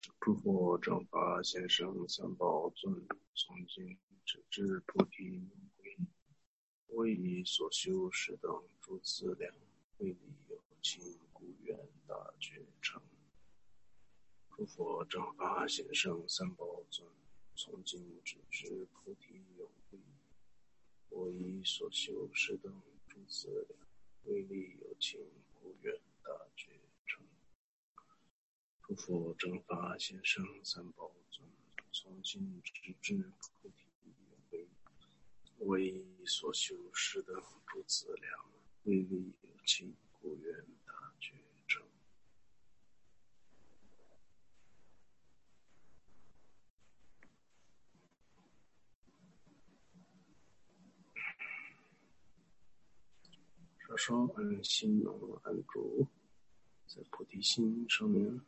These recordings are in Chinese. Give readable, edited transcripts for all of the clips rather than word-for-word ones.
诸佛正法先生三宝尊，从今直至菩提永归。为以所修是等诸资粮，为利有情故愿大觉成。诸佛正法先生三宝尊，从今直至菩提永归。我以所修是等诸资粮，为利有情故愿大觉成。诸佛正法先生三宝尊，从今直至菩提永归。我以所修是等诸资粮，为利有情故愿大觉成。稍稍按心按住在菩提心上面。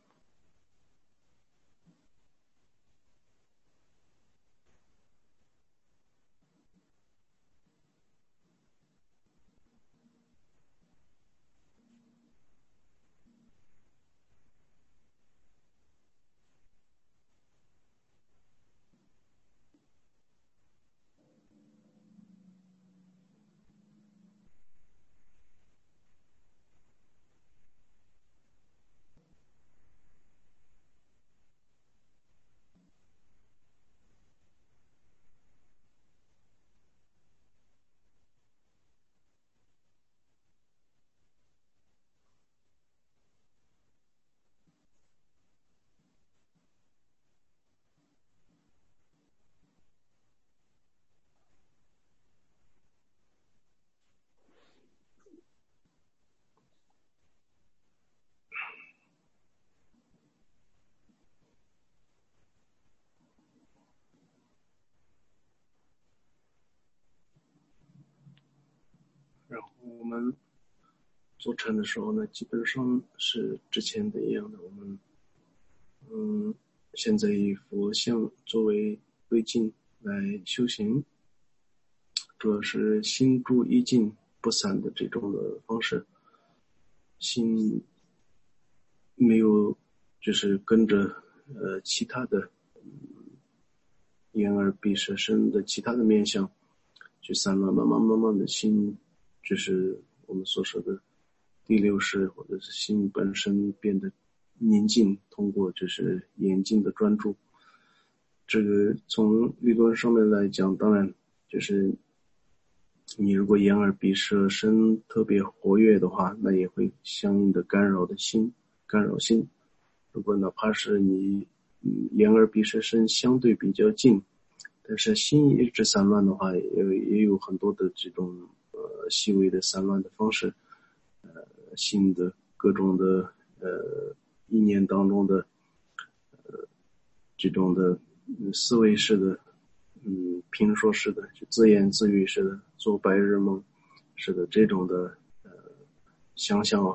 然后我们做禅的时候呢，基本上是之前的一样的，我们现在以佛像作为对境来修行，主要是心住一境不散的这种的方式，心没有就是跟着其他的眼耳鼻舌身的其他的面相去散乱，慢慢的心就是我们所说的第六识，或者是心本身变得宁静，通过就是严禁的专注。这个从理论上面来讲，当然就是你如果眼耳鼻舌身特别活跃的话，那也会相应的干扰心。如果哪怕是你眼耳鼻舌身相对比较近，但是心一直散乱的话，也有很多的这种细微的散乱的方式，心的各种的意念当中的这种的思维式的评说式的，就自言自语式的，做白日梦式的这种的想象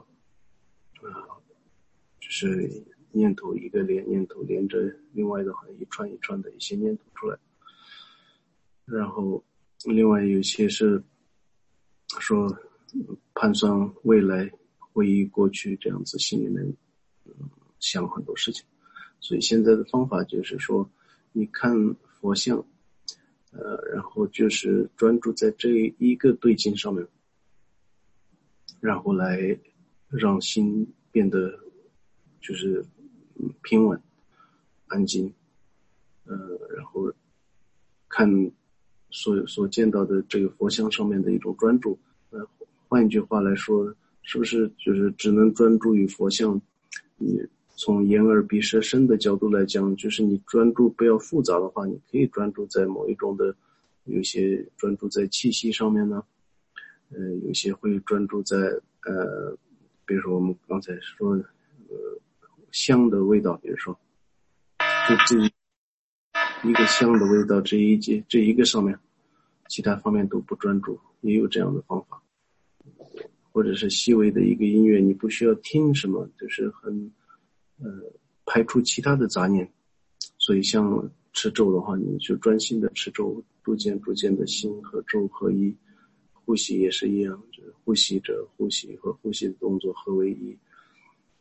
就是念头一个念头连着另外的一串一串的一些念头出来。然后另外有些是说盘算未来，回忆过去，这样子心里面想很多事情。所以现在的方法就是说，你看佛像然后就是专注在这一个对境上面，然后来让心变得就是平稳安静，然后看所见到的这个佛像上面的一种专注。换一句话来说，是不是就是只能专注于佛像？你从眼耳鼻舌身的角度来讲，就是你专注不要复杂的话，你可以专注在某一种的，有些专注在气息上面呢，有些会专注在比如说我们刚才说香的味道，比如说就这一个香的味道这一个上面，其他方面都不专注，也有这样的方法。或者是细微的一个音乐，你不需要听什么，就是很排除其他的杂念。所以像持咒的话，你就专心的持咒，逐渐的心和咒合一。呼吸也是一样，就是呼吸者呼吸和呼吸的动作合为一。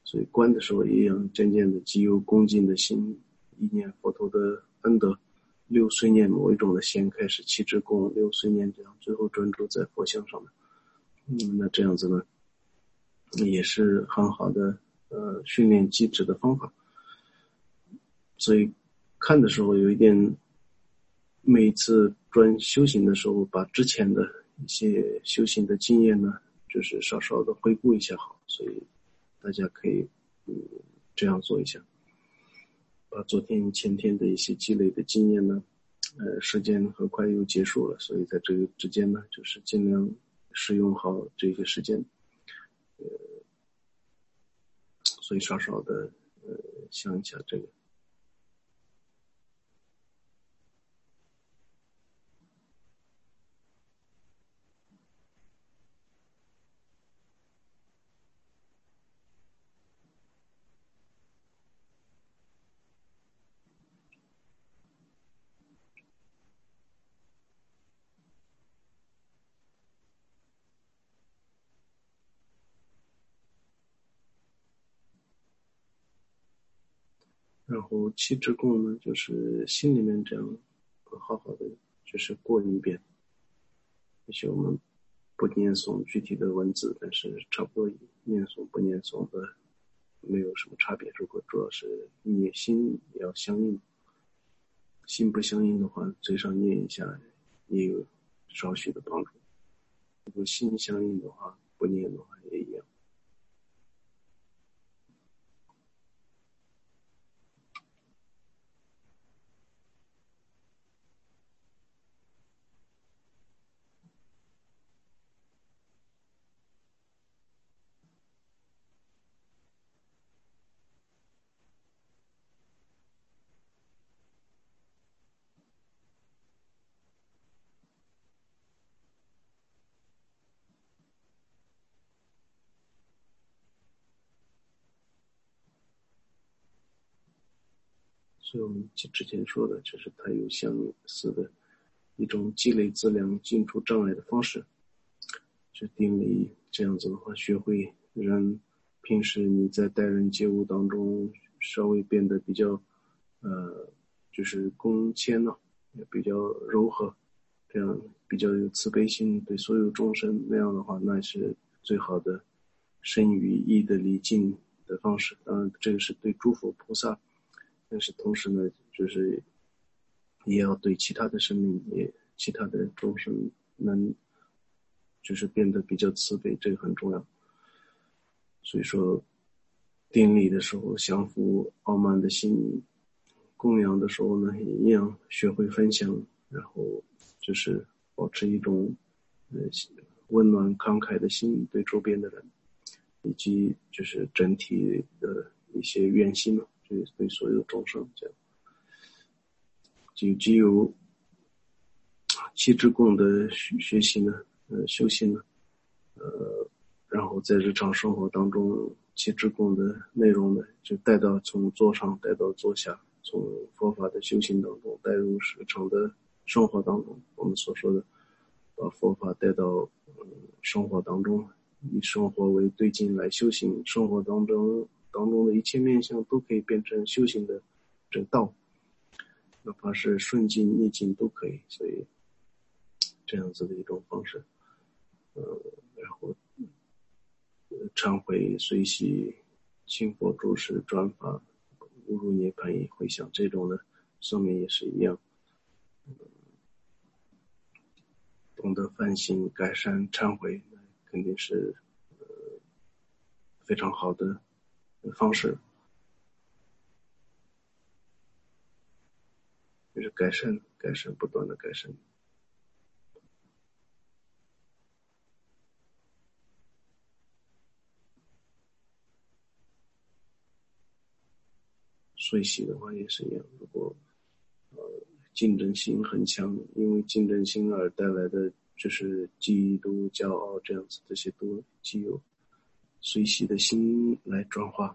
所以观的时候一样，渐渐的即有恭敬的心，意念佛陀的恩德，六随念某一种的先开始七支供，六随念这样，最后专注在佛像上面。那这样子呢，也是很好的训练机制的方法。所以看的时候有一点，每一次修行的时候，把之前的一些修行的经验呢，就是稍稍的回顾一下好，所以大家可以这样做一下，把昨天前天的一些积累的经验呢，时间很快又结束了，所以在这个之间呢，就是尽量使用好这个时间，所以稍稍的想一下这个。然后七支供呢，就是心里面这样好好的就是过一遍，也许我们不念诵具体的文字，但是差不多念诵不念诵的没有什么差别。如果主要是你心要相应，心不相应的话，嘴上念一下也有少许的帮助。如果心相应的话，不念的话也一样。所以我们之前说的，就是它有相似的一种积累资粮、进出障碍的方式。就定力这样子的话，学会让平时你在待人接物当中稍微变得比较就是恭谦呢，也比较柔和，这样比较有慈悲心，对所有众生，那样的话，那是最好的身语意的礼敬的方式。当然这个是对诸佛菩萨，但是同时呢，就是也要对其他的生命，其他的众生能就是变得比较慈悲，这个很重要。所以说典礼的时候降服傲慢的心，供养的时候呢也一样学会分享，然后就是保持一种温暖慷慨的心对周边的人，以及就是整体的一些愿心嘛，就是对所有众生这样。既有七支供的学习呢，修行呢，然后在日常生活当中，七支供的内容呢，就带到从座上带到座下，从佛法的修行当中带入日常的生活当中。我们所说的，把佛法带到生活当中，以生活为对境来修行，生活当中的一切面向都可以变成修行的这道，哪怕是顺境逆境都可以。所以这样子的一种方式，然后忏悔、随喜、清佛注释、转法、误入涅槃也回向，这种的上面也是一样。懂得反省、改善、忏悔，肯定是非常好的方式，就是改善、不断的改善。随喜的话也是一样，如果竞争心很强，因为竞争心而带来的就是嫉妒、骄傲这样子，这些都既有随喜的心来转化，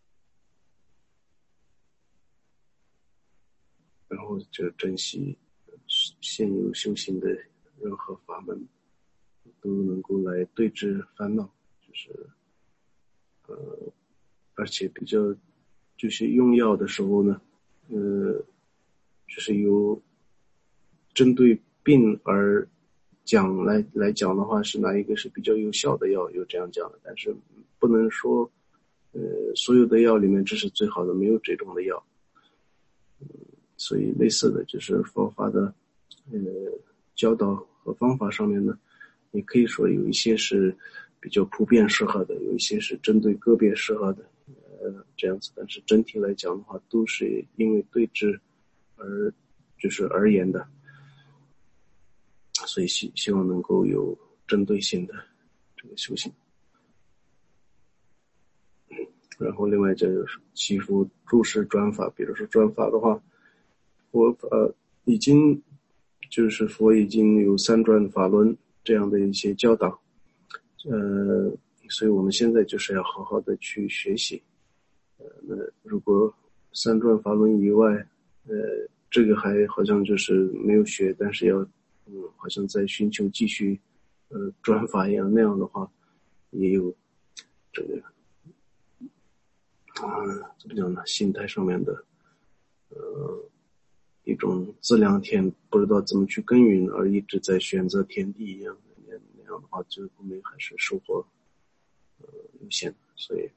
然后就珍惜现有修行的任何法门，都能够来对治烦恼，就是而且比较就是用药的时候呢，就是有针对病而来讲的话，是哪一个是比较有效的药，有这样讲的，但是不能说所有的药里面这是最好的，没有这种的药。所以类似的就是佛法的教导和方法上面呢，你可以说有一些是比较普遍适合的，有一些是针对个别适合的，这样子。但是整体来讲的话，都是因为对治而言的，所以希望能够有针对性的这个修行。然后另外就是祈福注释转法，比如说转法的话，我已经就是佛已经有三转法轮这样的一些教导，所以我们现在就是要好好的去学习。那如果三转法轮以外，这个还好像就是没有学，但是要好像在寻求继续转法一样，那样的话也有这个怎么讲呢？心态上面的一种自量田，不知道怎么去耕耘，而一直在选择田地一样的，那样的话，最后面还是收获有限。所以，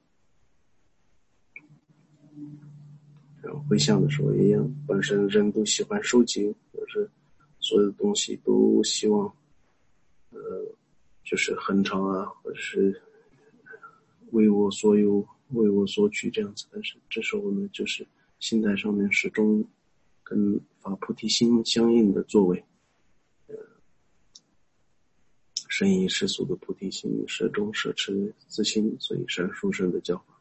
然后回向的时候也一样，本身人都喜欢收集，就是所有的东西都希望，就是恒常啊，或者是为我所有、为我所取这样子。但是这时候呢，就是心态上面始终跟发菩提心相应的作为。深以世俗的菩提心，始终摄持自心，所以善殊胜的教法。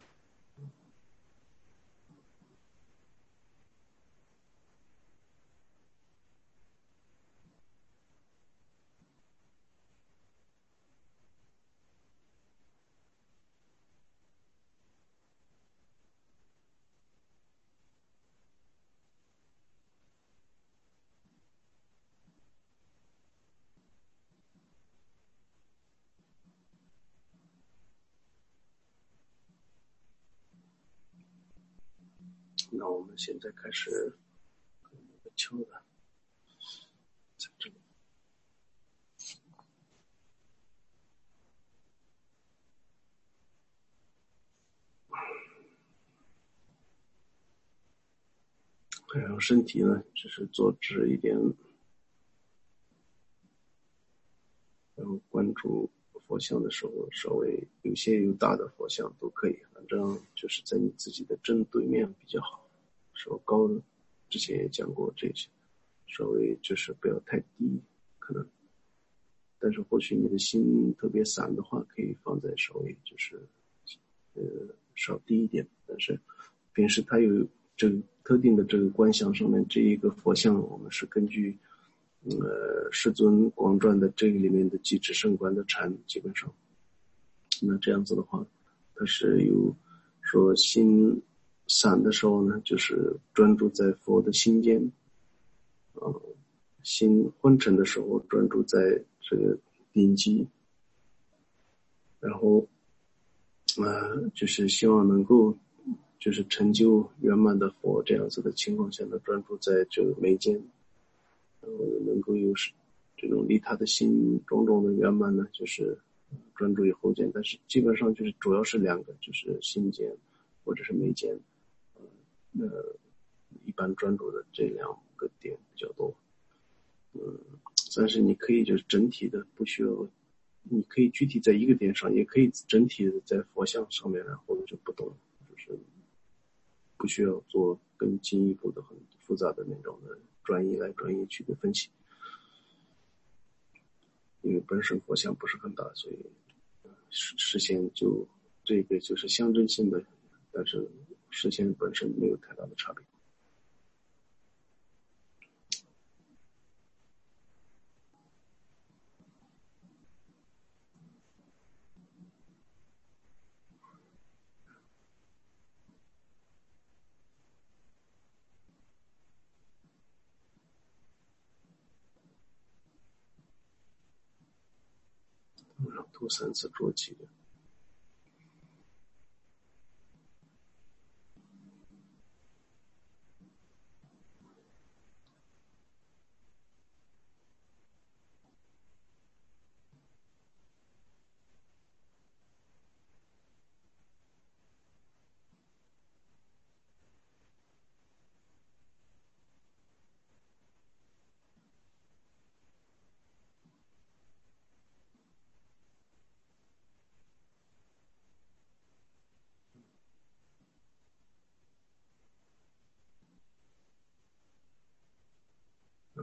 那我们现在开始敲的，在这里。然后身体呢，就是坐直一点，然后关注佛像的时候，稍微有些有大的佛像都可以，反正就是在你自己的正对面比较好。稍高的，之前也讲过这些，稍微就是不要太低，可能。但是或许你的心特别散的话，可以放在稍微就是稍低一点。但是平时它有这个特定的这个观想上面这一个佛像，我们是根据世尊广传的这个里面的机智圣观的禅，基本上那这样子的话，它是有说心散的时候呢，就是专注在佛的心间，心昏沉的时候专注在这个顶级，然后就是希望能够就是成就圆满的佛这样子的情况下呢，专注在这个眉间，然后能够有这种利他的心种种的圆满呢，就是专注于后见。但是基本上就是主要是两个，就是心间或者是眉间，一般专注的这两个点比较多。但是你可以就是整体的，不需要，你可以具体在一个点上，也可以整体的在佛像上面，然后就不动，就是不需要做更进一步的很复杂的那种的转移来转移去的分析，因为本身佛像不是很大，所以视线就这个就是象征性的，但是视线本身没有太大的差别。然后头3次捉起的。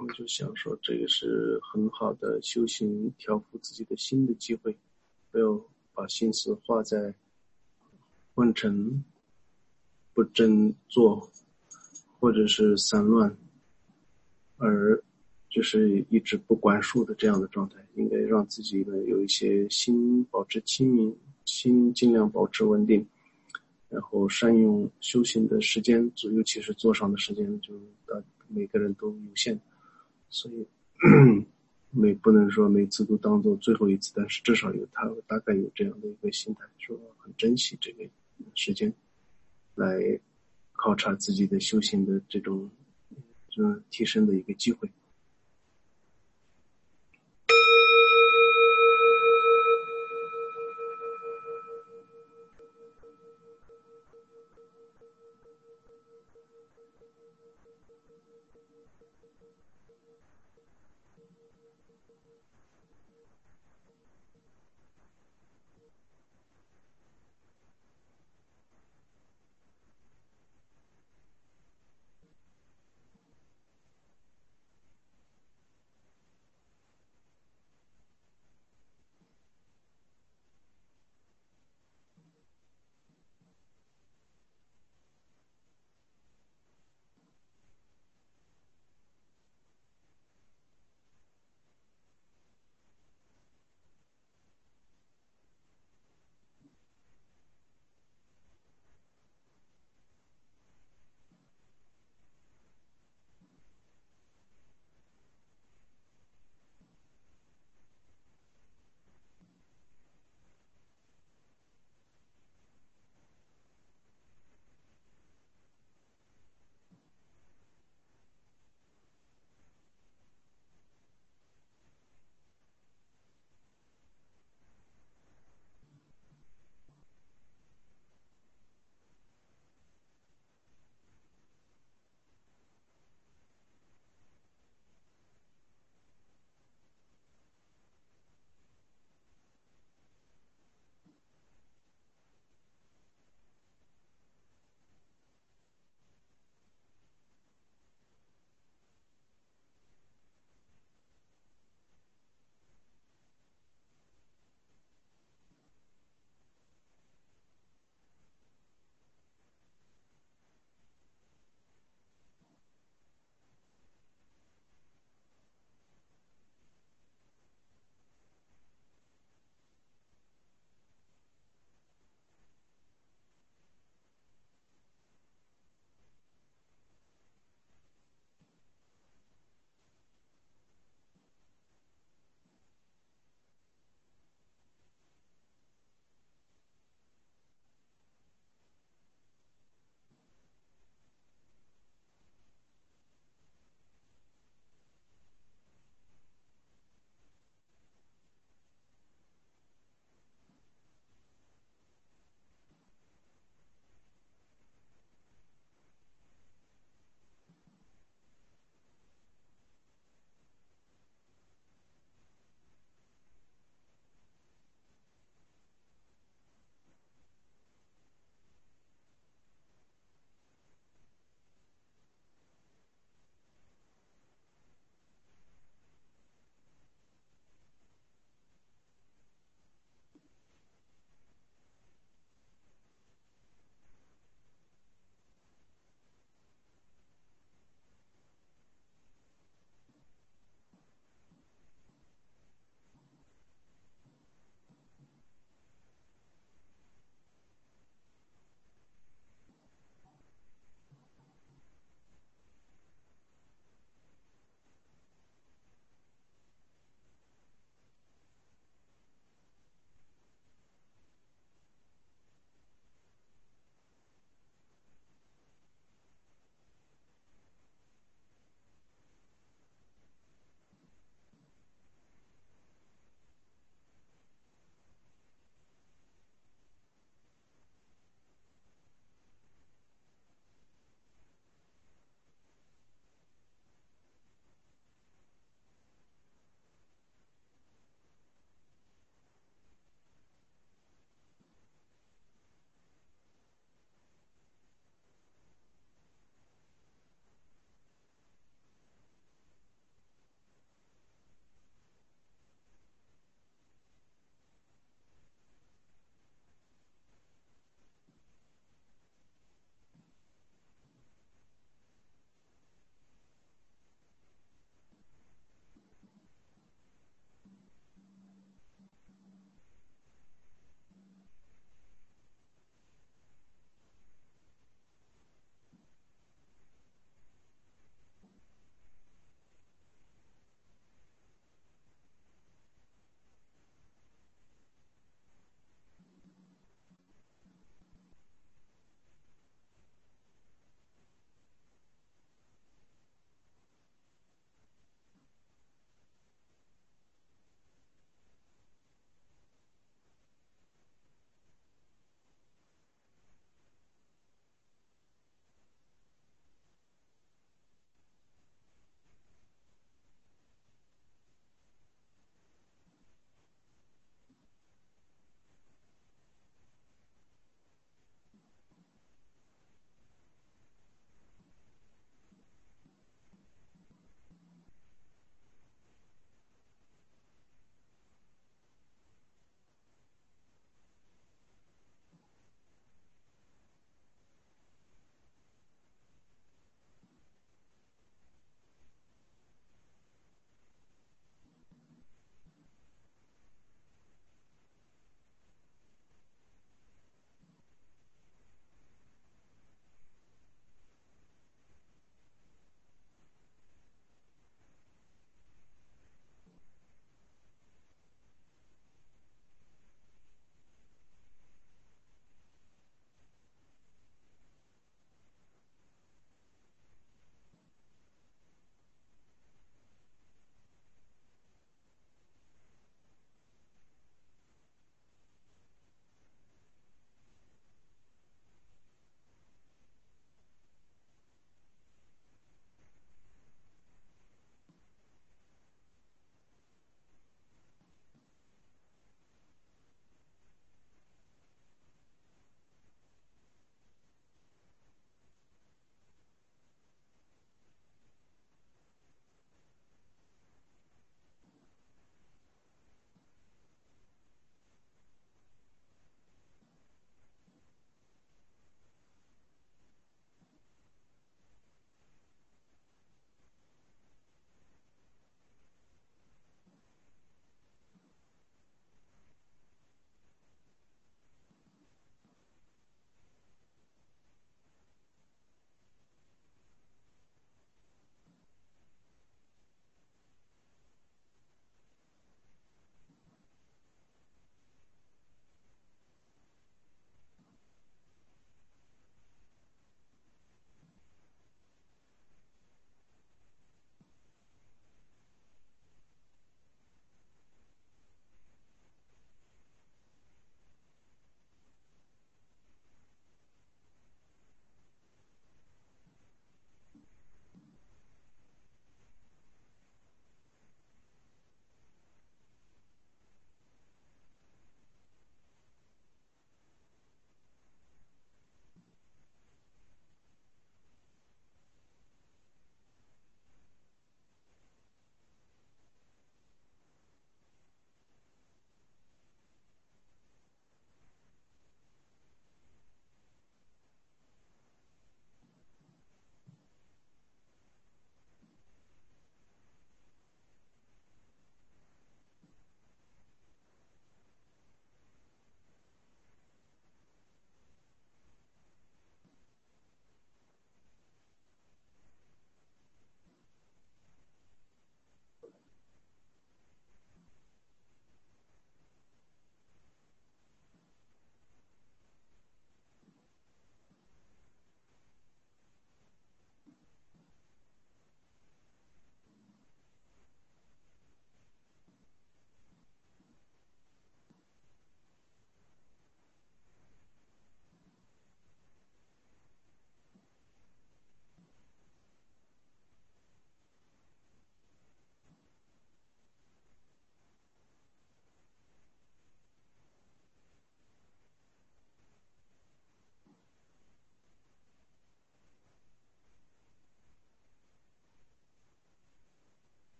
我就想说，这个是很好的修行、调伏自己的心的机会，不要把心思花在昏沉、不振作，或者是散乱，而就是一直不管束的这样的状态。应该让自己呢有一些心保持清明，心尽量保持稳定，然后善用修行的时间，尤其是坐上的时间，就每个人都有限，所以不能说每次都当做最后一次，但是至少他大概有这样的一个心态，说很珍惜这个时间，来考察自己的修行的这种提升的一个机会。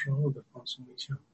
稍微的放松一下。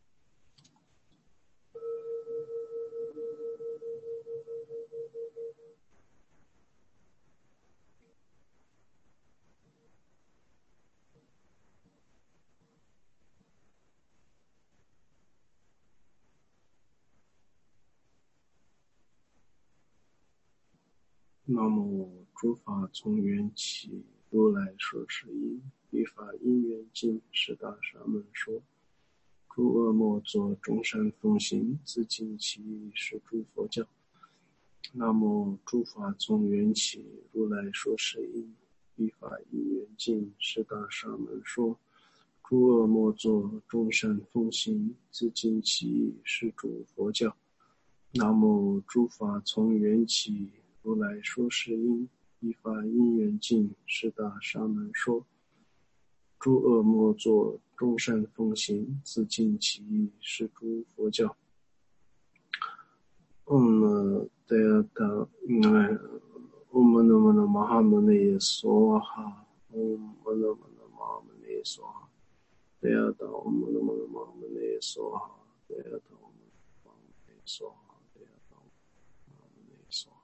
南无诸法从缘起，如来说是因，依法因缘尽，是大沙门说。诸恶莫作，众善奉行，自尽其意，是诸佛教。南无诸法从缘起，如来说是因，依法因缘尽，是大沙门说。诸恶莫作，众善奉行，自尽其意，是诸佛教。南无诸法从缘起，如来说是因，依法因缘尽，是大沙门说。诸恶莫作，众善奉行，自尽其意，是诸佛教。Om Namah Mahamane Swaha. Om Namah Mahamane Swaha. Deyata Om Namah Mahamane Swaha. Deyata Om Namah Mahamane Swaha. Deyata Om Mahamane Swaha.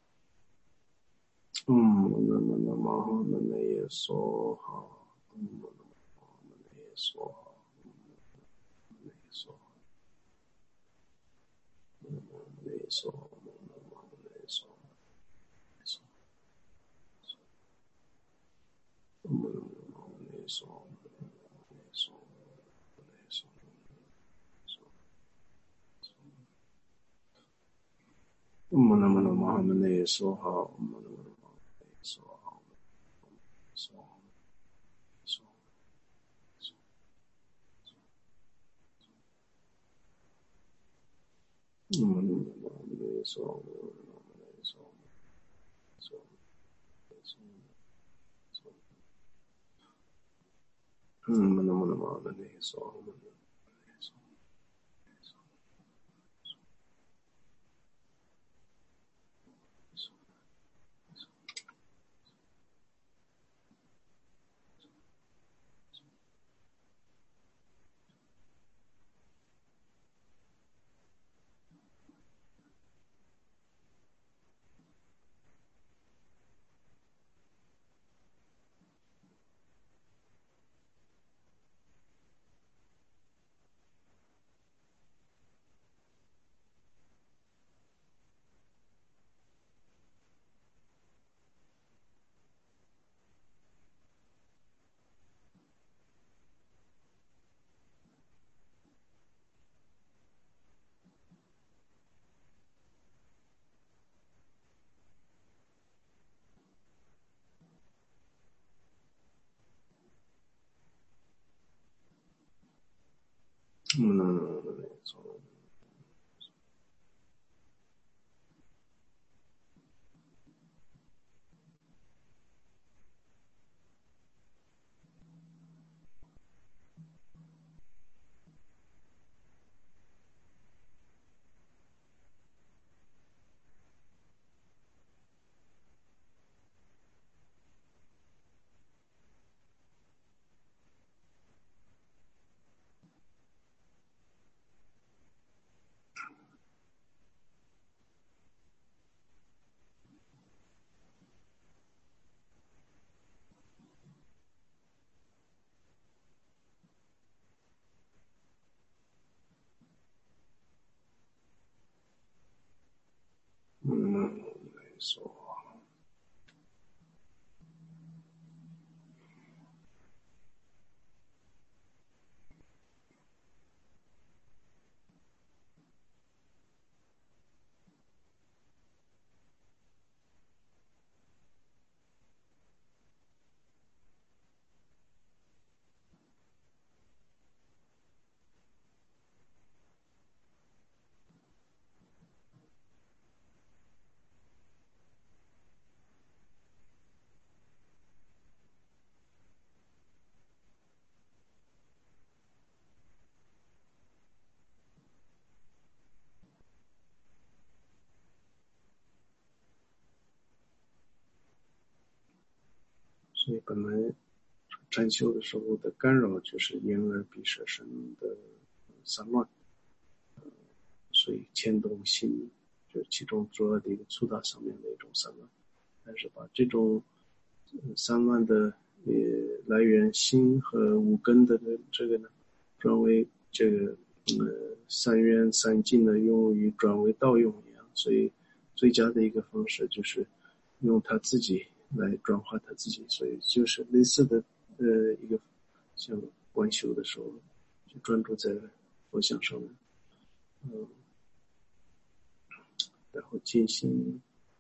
Om Namah Mahamane Swaha. Om Namah Mahamane Swaha. Om Namah Swaha.所以本来禅修的时候的干扰就是眼耳鼻舌身的散乱，所以牵动心，就是其中主要的一个触达上面的一种散乱。但是把这种散乱的来源心和无根的这个呢，转为这个三愿三净的用于转为道用一样，所以最佳的一个方式就是用他自己来转化他自己，所以就是类似的一个像观修的时候，就专注在佛像上面，然后进行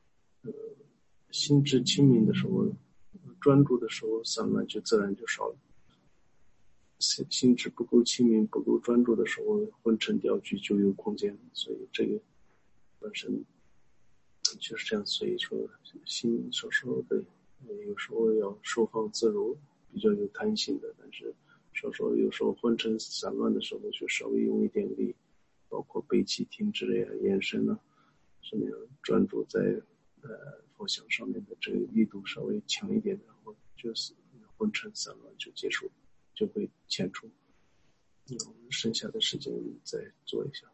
心智清明的时候，专注的时候，散乱就自然就少了。心智不够清明、不够专注的时候，昏沉掉举就有空间，所以这个本身就是这样。所以说，心有时候的，有时候要收放自如，比较有弹性的，但是有时候昏沉散乱的时候，就稍微用一点力，包括背气停止呀、眼神啊，什么样专注在佛像上面的这个力度稍微强一点，然后就是昏沉散乱就结束，就会遣除。我们剩下的时间再做一下。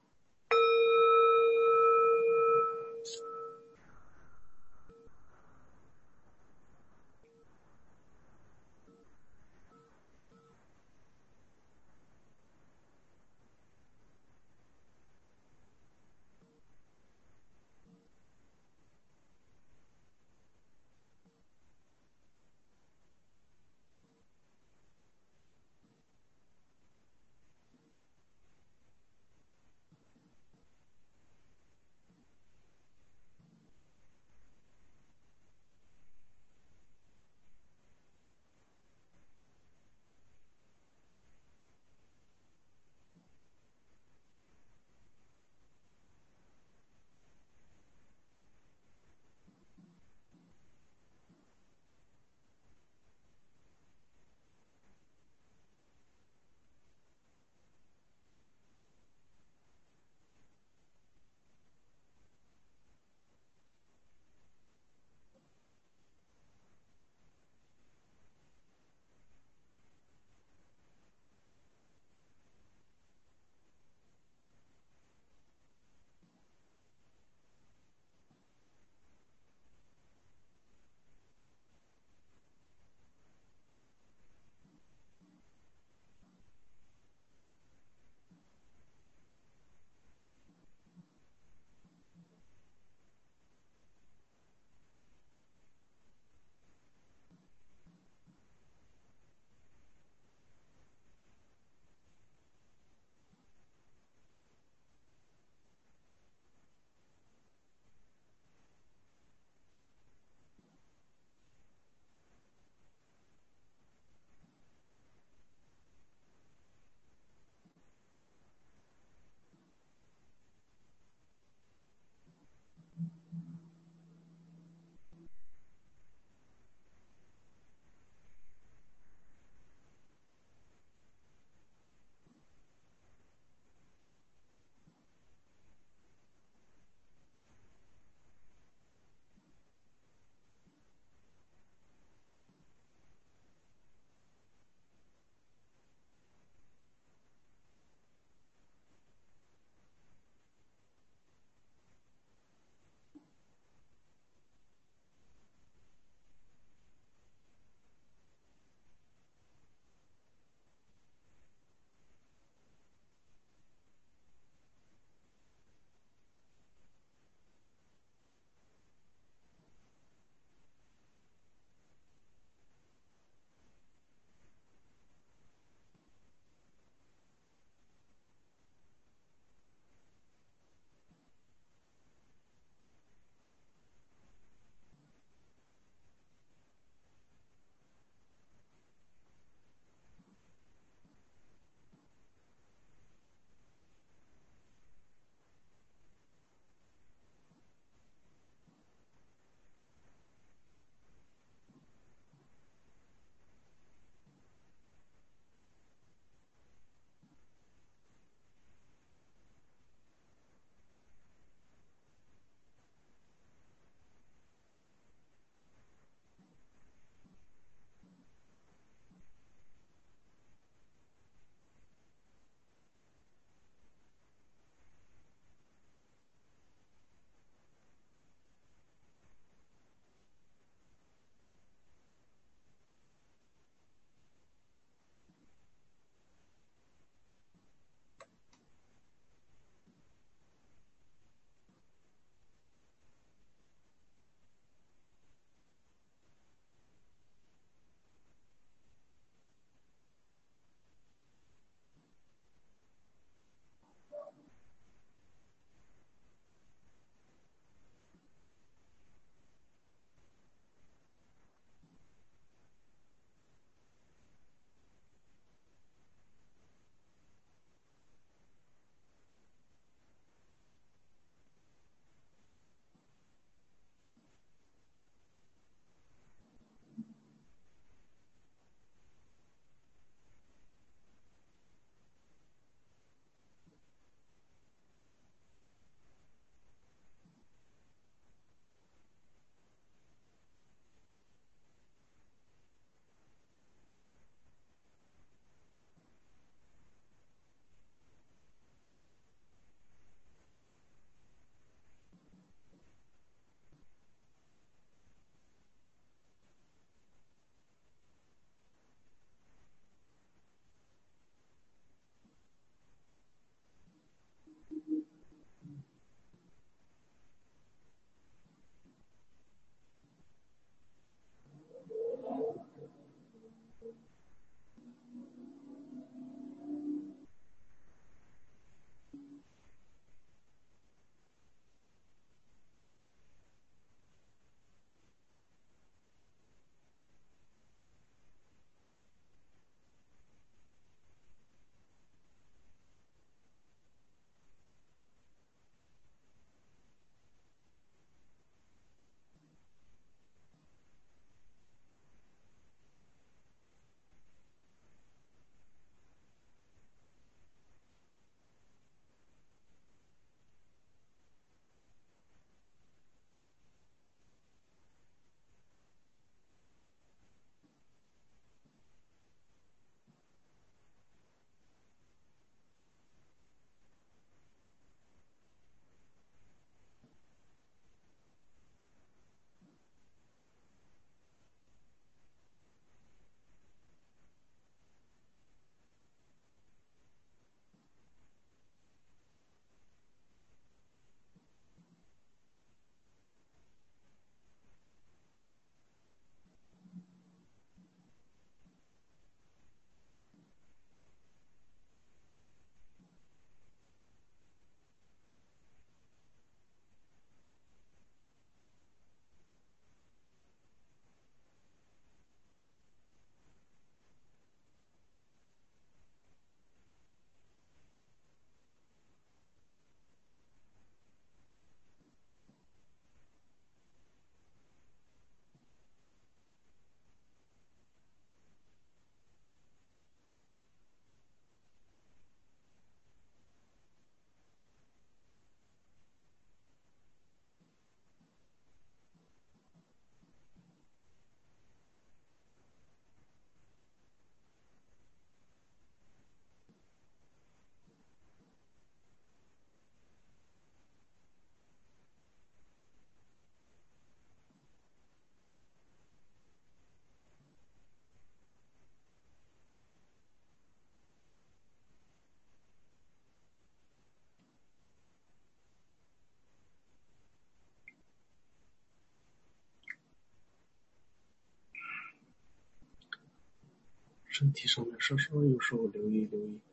身体上面稍稍有时候留意，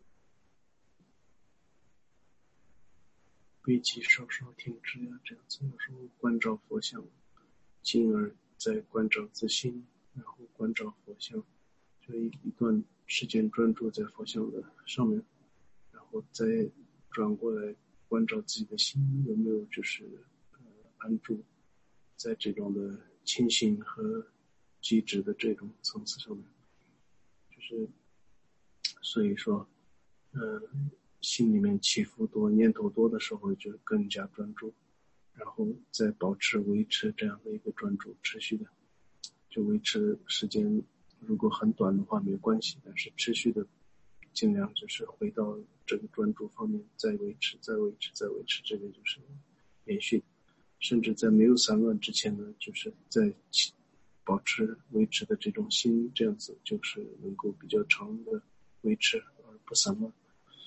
背脊稍稍挺直呀，这样子有时候关照佛像，进而再关照自心，然后关照佛像，就一段时间专注在佛像的上面，然后再转过来关照自己的心有没有就是安住在这种的清醒和机智的这种层次上面，就是所以说，心里面起伏多、念头多的时候，就更加专注，然后再维持这样的一个专注，持续的，就维持时间，如果很短的话没关系，但是持续的，尽量就是回到这个专注方面，再维持，这个就是连续，甚至在没有散乱之前呢，就是在维持的这种心，这样子就是能够比较长的维持而不散乱。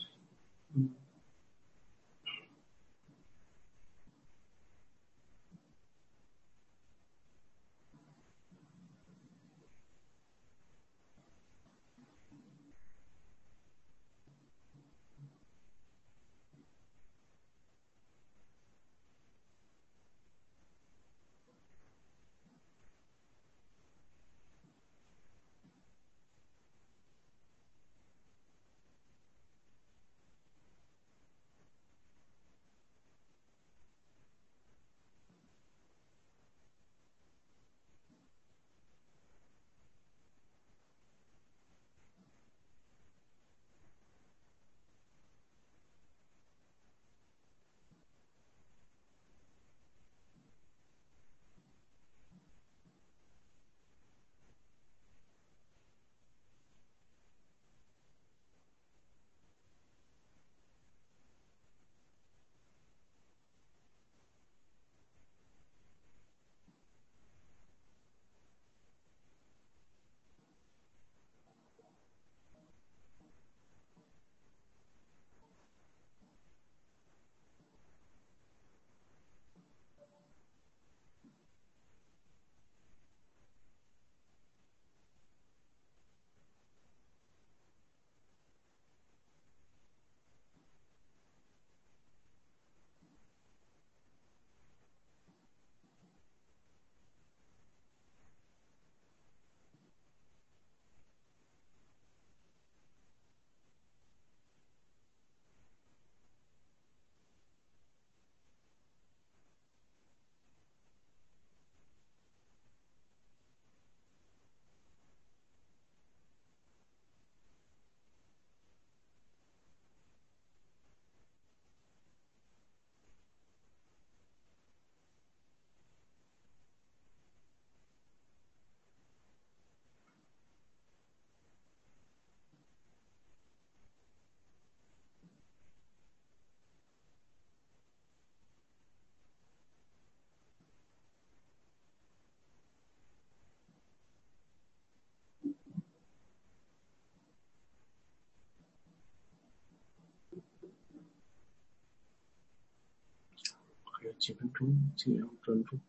还有几分钟，尽量专注。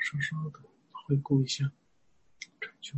稍稍的回顾一下禅修。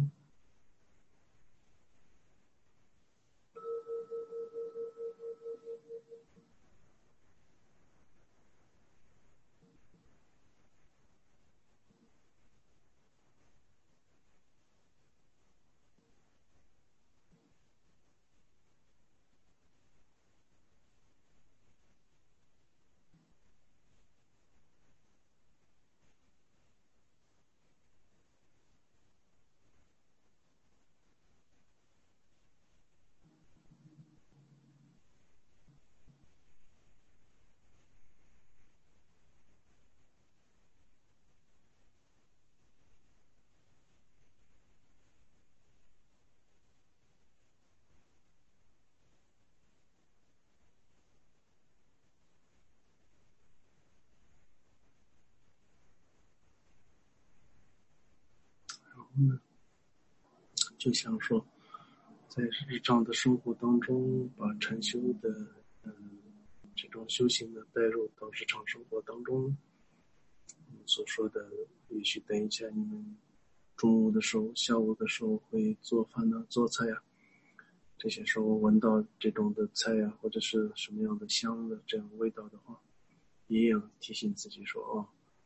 然后呢，就想说在日常的生活当中把禅修的这种修行的带入到日常生活当中。所说的也许等一下你们中午的时候下午的时候会做饭啊做菜啊，这些时候闻到这种的菜啊或者是什么样的香的这样味道的话，一样提醒自己说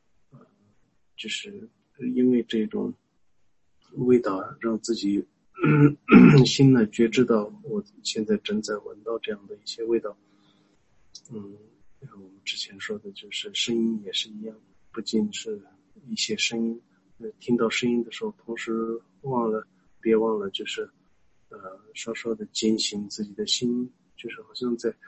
就是因为这种味道让自己心呢觉知到我现在正在闻到这样的一些味道。我们之前说的就是声音也是一样，不仅是一些声音，听到声音的时候同时别忘了就是稍稍的警醒自己的心，就是好像在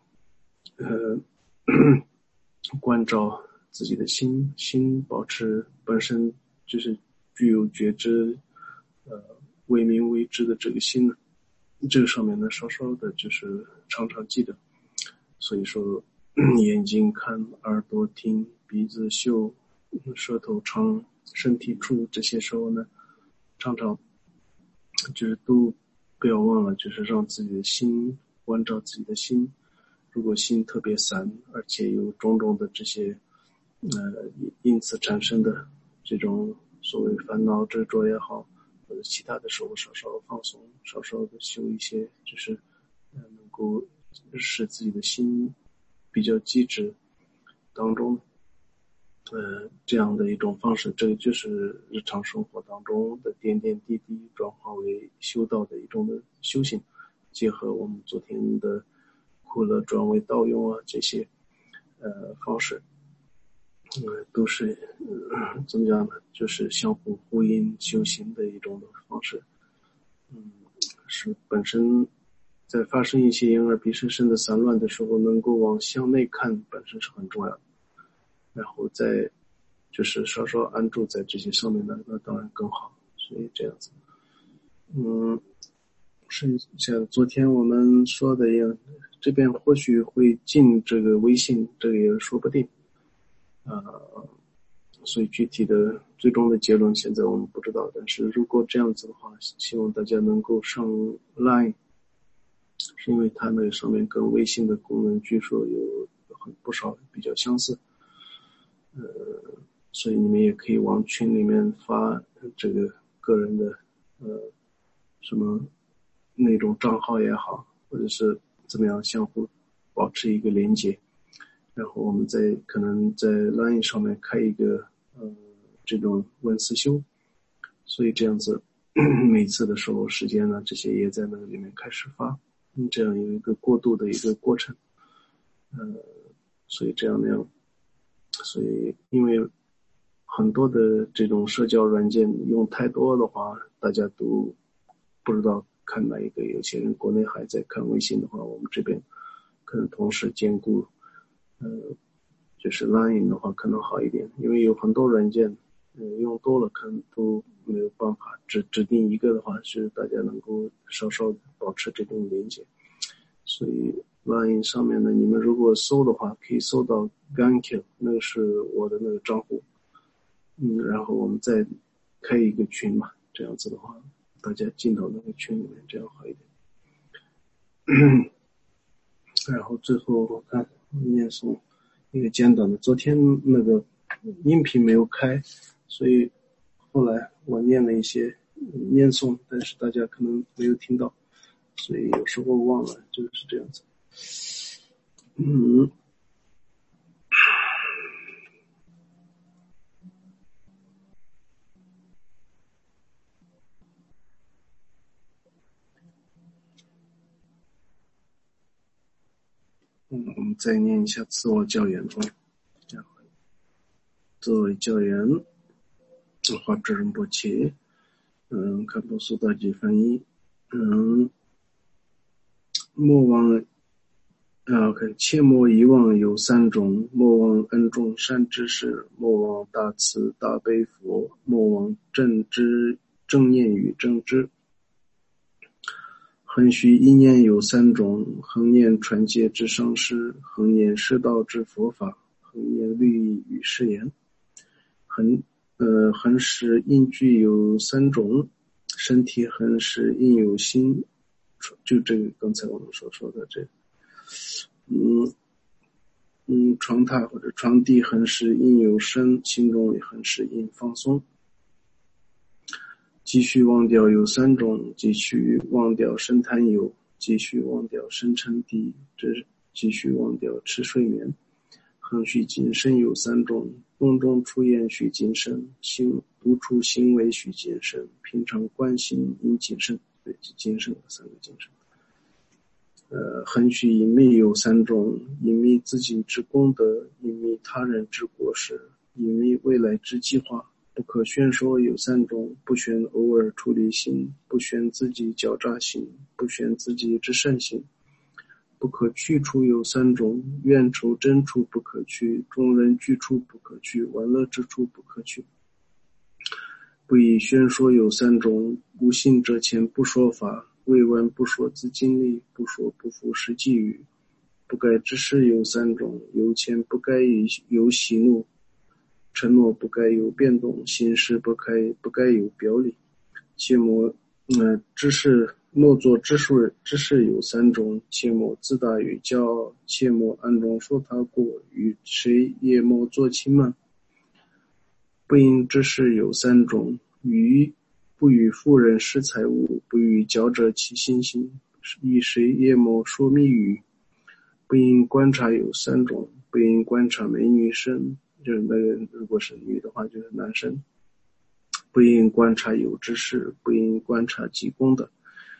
关照自己的心保持本身就是具有觉知为明为知的这个心呢，这个上面呢稍稍的就是常常记得。所以说眼睛看，耳朵听，鼻子嗅，舌头尝，身体触，这些时候呢常常就是都不要忘了，就是让自己的心关照自己的心。如果心特别散，而且有种种的这些因此产生的这种所谓烦恼执着也好，或者其他的时候稍稍放松，稍稍的修一些，就是能够使自己的心比较机智当中这样的一种方式，这个就是日常生活当中的点点滴滴转化为修道的一种的修行，结合我们昨天的苦乐转为道用啊这些方式，都是怎么讲呢？就是相互呼应修行的一种的方式。是本身在发生一些眼耳鼻舌身的散乱的时候，能够往向内看，本身是很重要的。然后再就是稍稍安住在这些上面呢，那当然更好。所以这样子，是像昨天我们说的一样，这边或许会进这个微信，这个也说不定。所以具体的最终的结论现在我们不知道，但是如果这样子的话，希望大家能够上 Line， 是因为它那个上面跟微信的功能据说有不少比较相似，所以你们也可以往群里面发这个个人的什么那种账号也好，或者是怎么样相互保持一个连接，然后我们可能在 Line 上面开一个这种文思修，所以这样子每次的时候时间呢，这些也在那个里面开始发，这样有一个过渡的一个过程，所以这样那样，所以因为很多的这种社交软件用太多的话，大家都不知道看哪一个。有些人国内还在看微信的话，我们这边可能同时兼顾就是 Line 的话可能好一点，因为有很多软件用多了可能都没有办法指定一个的话，是大家能够稍稍保持这种连接。所以 Line 上面呢，你们如果搜的话可以搜到 Gankyo， 那个是我的那个账户，然后我们再开一个群嘛，这样子的话大家进到那个群里面，这样好一点。然后最后我看念诵一个简短的，昨天那个音频没有开， 所以后来我念了一些念诵，但是大家可能没有听到，所以有时候忘了，就是这样子。我们再念一下自我教言啊。自我教言，华智仁波切，堪布苏大吉翻译，莫忘切莫遗忘有三种：莫忘恩重善知识，莫忘大慈大悲佛，莫忘正念与正知。恒须一念有三种：恒念传戒之上师，恒念师道之佛法，恒念律义与誓言。恒时应具有三种：身体恒时应有心，就这个刚才我们所说的这个。床榻或者床地恒时应有身，心中也恒时应放松。继续忘掉有三种：继续忘掉生贪有，继续忘掉生嗔地，继续忘掉吃睡眠。恒须谨慎有三种：梦中出现须谨慎，独处行为须谨慎，平常观心应谨慎。对，谨慎的三个谨慎。恒须隐秘有三种：隐秘自己之功德，隐秘他人之过失，隐秘未来之计划。不可宣说有三种：不宣偶尔处理心，不宣自己狡诈心，不宣自己之善心。不可去处有三种：怨仇真处不可去，众人居处不可去，玩乐之处不可去。不以宣说有三种：无信者前不说法，未闻不说自经历，不说不符实际语。不该之事有三种：有钱不该有喜怒，承诺不该有变动，行事不该有表里。切莫莫做知识有三种：切莫自大与骄傲，切莫暗中说他过，与谁也莫做亲慢。不应知识有三种：不与妇人施财物，不与骄者起信心，与谁也莫说密语。不应观察有三种：不应观察美女生，就是那个如果是女的话就是男生。不应观察有知识，不应观察积功的。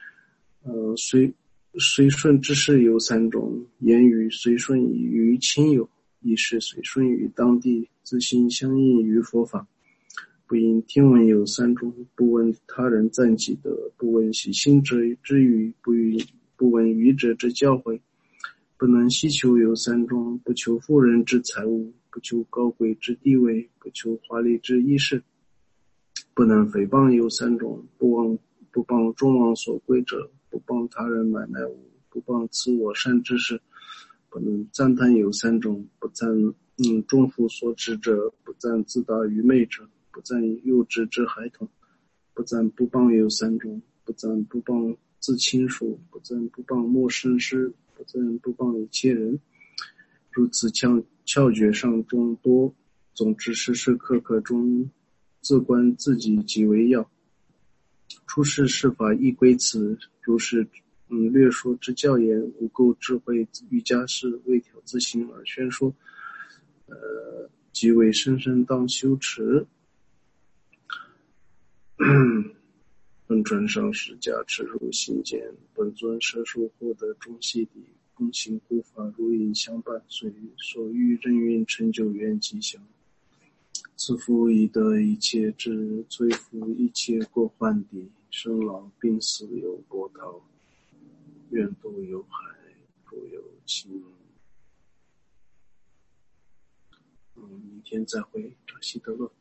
随顺之事有三种：言语随顺于亲友，意识随顺于当地，自信相应于佛法。不应听闻有三种：不闻他人赞己德，不闻喜心之语，不闻愚者之教诲。不能希求有三种：不求富人之财物，不求高贵之地位，不求华丽之衣饰。不能诽谤有三种：不帮众望所归者，不帮他人买卖物，不帮赐我善知识。不能赞叹有三种：不赞众夫所指者，不赞自大愚昧者，不赞幼稚之孩童。不赞不帮有三种：不赞不帮自亲属，不赞不帮陌生师，不赞不帮一切人。如此窍诀上众多，总之时时刻刻中自观自己即为要。出世是法亦归此，如是略说之教言，无垢智慧瑜伽士，未调自心而宣说，即为深深当修持。本传上师加持如心间，本尊摄受获得中悉地，共行护法如影相伴，随所欲任运成就愿吉祥。赐福以得一切智，摧伏一切过患地，生老病死有波涛，愿度有海，诸有情。明天再会，扎西德勒。